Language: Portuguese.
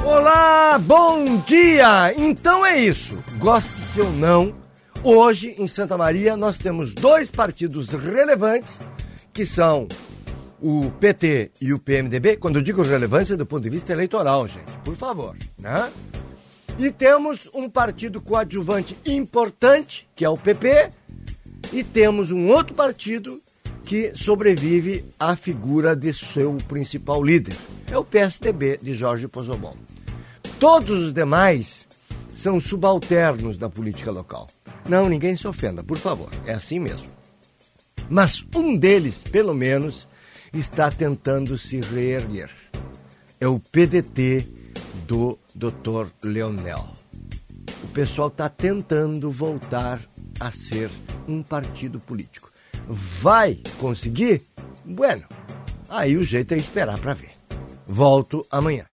Olá, bom dia! Então é isso, goste ou não, hoje em Santa Maria nós temos dois partidos relevantes, que são o PT e o PMDB, quando eu digo relevância do ponto de vista eleitoral, gente, por favor, né? E temos um partido coadjuvante importante, que é o PP, e temos um outro partido que sobrevive à figura de seu principal líder, é o PSDB de Jorge Pozzobon. Todos os demais são subalternos da política local. Não, ninguém se ofenda, por favor, é assim mesmo. Mas um deles, pelo menos, está tentando se reerguer. É o PDT do Dr. Leonel. O pessoal está tentando voltar a ser um partido político. Vai conseguir? Bueno, aí o jeito é esperar para ver. Volto amanhã.